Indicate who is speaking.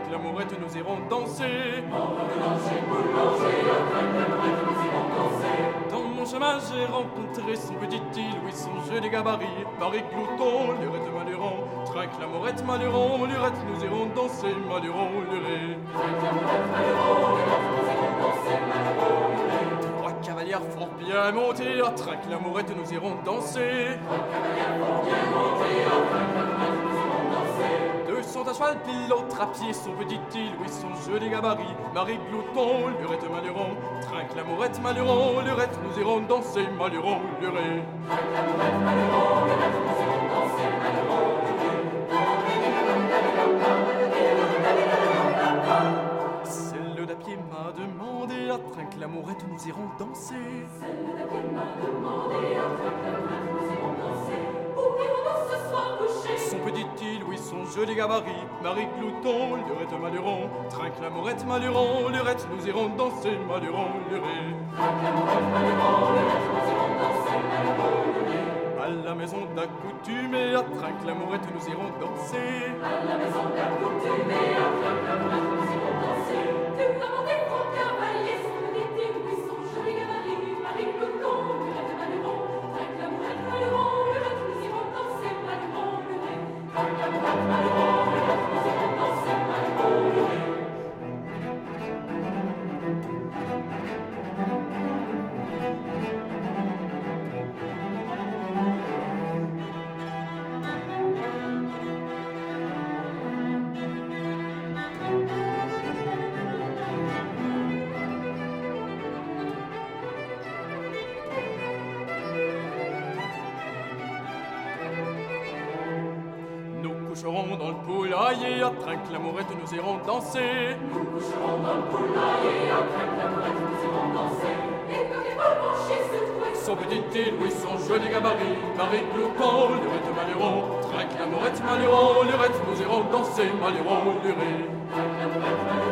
Speaker 1: Trinque l'amourette, nous irons danser. Dans mon chemin, j'ai rencontré son petit île, oui, son jeu des gabarits. Marie Glouton, lurette, maluron. Trinque l'amourette, maluron, lurette, nous irons danser. Maluron, lurette. Trinque l'amourette, maluron, lurette, nous irons danser. Maluron, lurette. Trois cavalières fort bien montées, à trinque l'amourette, nous irons danser. Trois cavalières fort bien montées, à trinque l'amourette, nous irons danser. Deux sont à cheval, puis l'autre à pied, son petit île, oui, son jeu des gabarits. Marie Glouton, lurette, maluron. Trinque l'amourette, maluron, lurette, nous irons danser. Maluron, lurette. Trinque l'amourette, maluron, lurette, nous irons danser. Maluron, celle d'apied m'a demandé, à trinque l'amourette, nous irons danser. Celle d'apied m'a demandé, à trinque l'amourette, nous irons danser. Où irons-nous ce soir coucher? Son petit île, oui, son joli gabarit. Marie Glouton, lurette, maluron. Trinque l'amourette, maluron, lurette, nous irons danser. Maluron, lurette. Trinque l'amourette, maluron, lurette, nous irons danser. Maluron, lurette. À la maison d'accoutumée, à trinque l'amourette, nous irons danser. À la maison d'accoutumée, à trinque l'amourette, nous irons danser. Tu as monté ton cavalier, son petit île, oui, son joli gabarit. Marie Glouton, lurette, maluron. Trinque l'amourette, maluron, lurette, nous irons danser. Maluron, lurette. Trinque l'amourette, maluron, lurette, nous irons danser. Maluron, lurette. Dans le poulailler, à trinque l'amourette, nous irons danser. Nous coucherons dans le poulailler, à trinque l'amourette, nous irons danser. Et que les balles penchées se trouvaient. Son petit île, oui, son joli gabarit. Marie Glouton, lurette, maluron. Trinque l'amourette, maluron, lurette, nous irons danser. Maluron, lurette. Trinque l'amourette, maluron.